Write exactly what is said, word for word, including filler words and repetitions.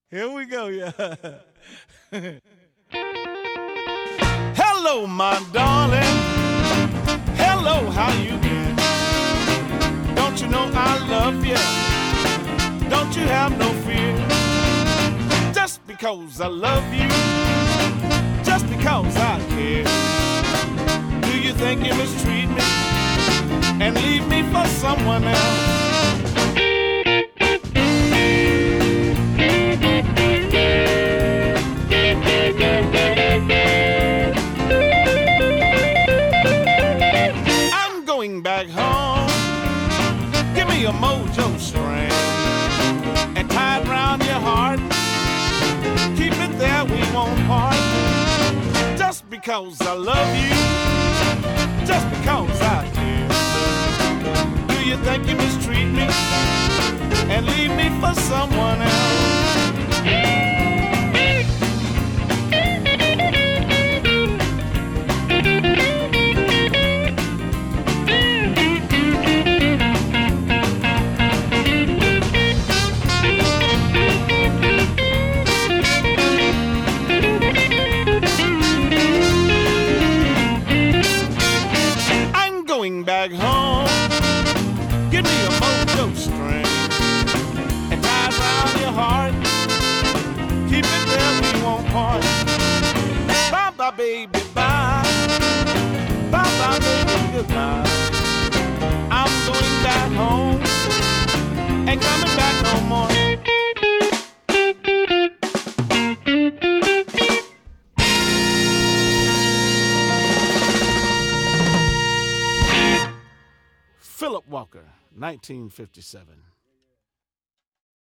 Here we go, yeah. Hello, my darling. Hello, how you been? Don't you know I love you? Don't you have no fear? Just because I love you, just because I care. Do you think you mistreat me and leave me for someone else? I'm going back home. Give me a mojo string and tie it round your heart. Keep it there, we won't part. Just because I love you, just because I care. Do you think you mistreat me and leave me for someone else? Going back home, give me a mojo string and tie it round your heart. Keep it there, we won't part. Bye bye, baby, bye. Bye bye, baby, goodbye. I'm going back home, ain't coming back no more. Philip Walker, nineteen fifty-seven.